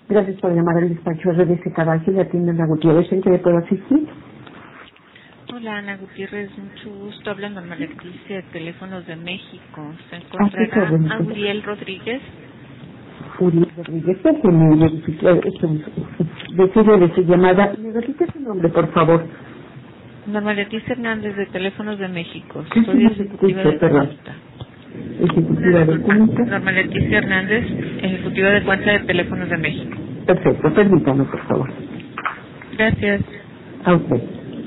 Gracias por llamar al despacho RDC Caballo. Le atiende Ana Gutiérrez. ¿En qué le puedo asistir? Hola, Ana Gutiérrez, mucho gusto. Habla Norma Leticia de Teléfonos de México. ¿Se ¿A qué encontrará corriente? Uriel Rodríguez? Uriel Rodríguez, déjeme verificar decirle de su llamada. ¿Me repite su nombre, por favor? Norma Leticia Hernández de Teléfonos de México. ¿Qué Soy se ejecutiva escucha, de perdón? cuenta. Una Ejecutiva de disculpa. cuenta. Norma Leticia Hernández, ejecutiva de cuenta de Teléfonos de México. Perfecto, permítame, por favor. Gracias. A usted.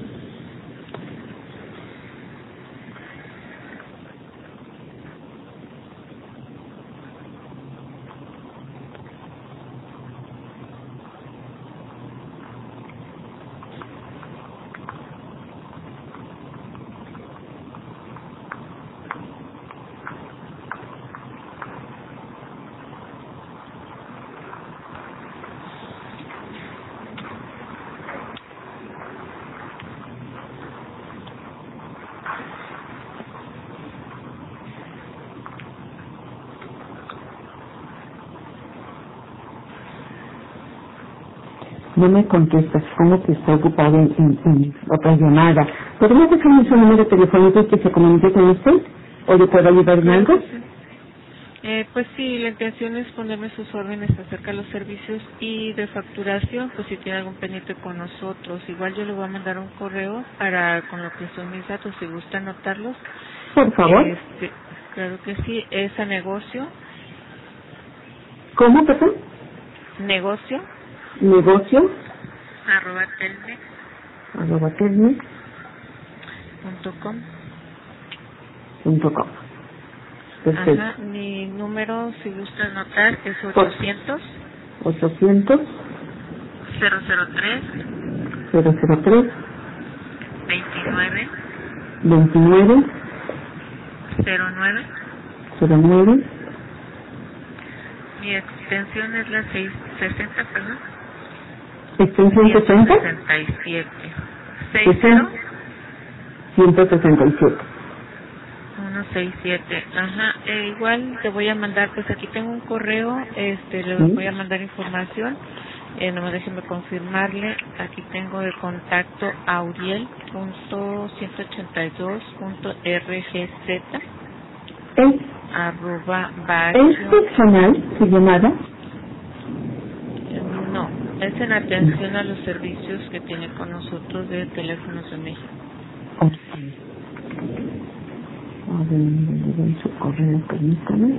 No me contesta, supongo que está ocupado en otra llamada. ¿Podría dejarme su número telefónico y que se comunique con usted? ¿O le puedo ayudar en Claro algo? que sí. Pues sí, la intención es ponerme sus órdenes acerca de los servicios y de facturación, pues si tiene algún pendiente con nosotros. Igual yo le voy a mandar un correo para con lo que son mis datos, si gusta anotarlos. Por favor. Claro que sí, es a ¿Cómo, perdón? negocio, Negocio, arroba telmex @telmex.com. punto com. Perfecto. Ajá, mi número, si gusta anotar, es Por 800 800 003 003 29 29 09. 09 Mi extensión es la 660, perdón. extensión 60 167. 60 167. 167. Ajá. Igual te voy a mandar, pues aquí tengo un correo, le ¿Sí? voy a mandar información. Nomás déjeme confirmarle. Aquí tengo de contacto auriel.182.rgz Es, arroba es bacio. personal su llamada. No, es en atención a los servicios que tiene con nosotros de Teléfonos de México. Ok. A ver, le doy su correo, permítame.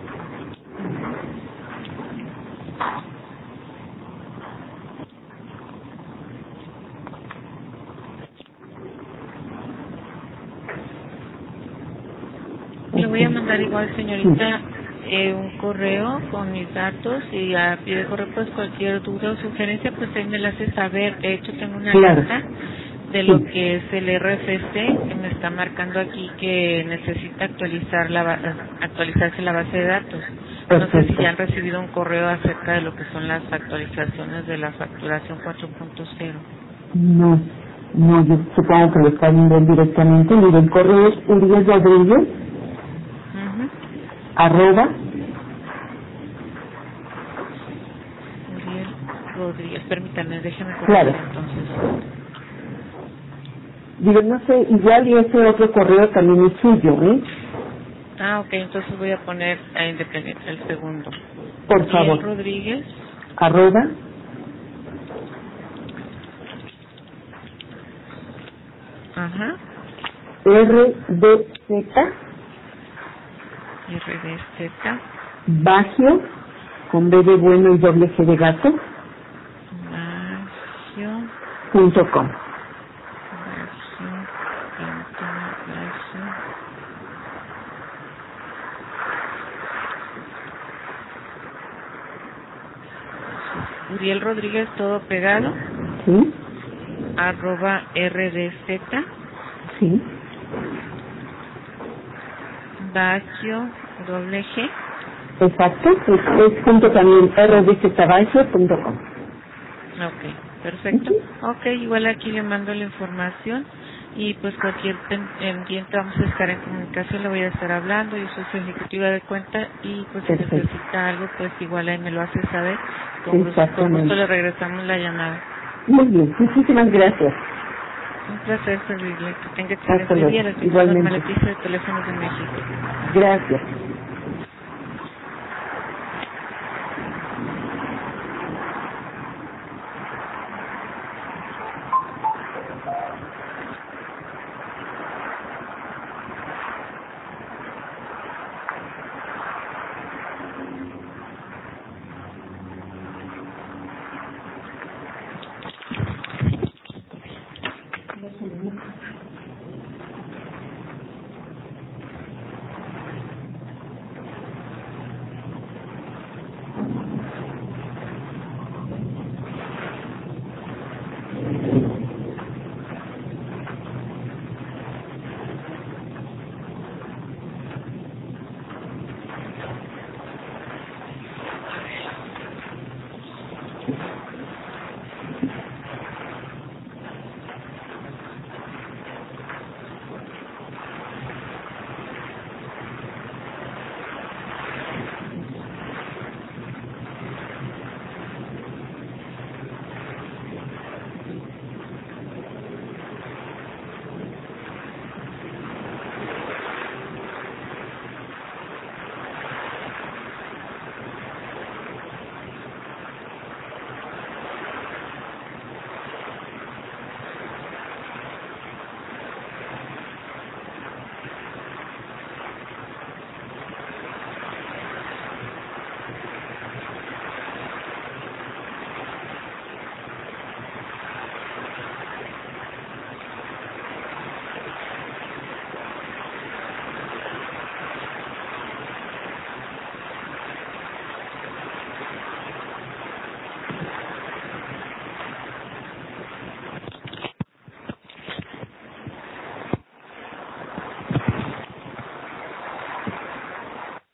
Le voy a Ok. mandar igual, Sí. señorita, un correo con mis datos y a pie de correo, pues cualquier duda o sugerencia, pues ahí me la hace saber. De hecho, tengo una Claro. lista de lo Sí. que es el RFC que me está marcando aquí que necesita actualizarse la base de datos. No sé si Perfecto. ya han recibido un correo acerca de lo que son las actualizaciones de la facturación 4.0. No, no, yo supongo que lo está viendo él directamente. Mire, el correo es Uriel Rodríguez, Ujú. arroba, Uriel Rodríguez, permítame, déjeme claro. corregir entonces. Digo, no sé, igual y ese otro correo también es suyo, ¿eh? Ok, entonces voy a poner a Independiente el segundo. Por Uriel favor, Rodríguez, arroba, ajá, RDZ, RDZ, Bagio, con B de bueno y doble G de gato, Bagio, .com. Bagio. Uriel Rodríguez, todo pegado, ¿Sí? arroba RDZ, Sí. Bagio, doble G. Exacto, es punto también rdzzbagio.com. Ok, perfecto. Ok, igual aquí le mando la información y pues cualquier pendiente vamos a estar en comunicación, le voy a estar hablando, yo soy su ejecutiva de cuenta y pues si Perfecto. necesita algo pues igual ahí me lo hace saber con gusto Exactamente. le regresamos la llamada. Muy bien, muchísimas gracias. Un placer servirle. Que tenga Hasta excelente luego. día. Les pido Igualmente. Norma Leticia de Teléfonos de México. Gracias.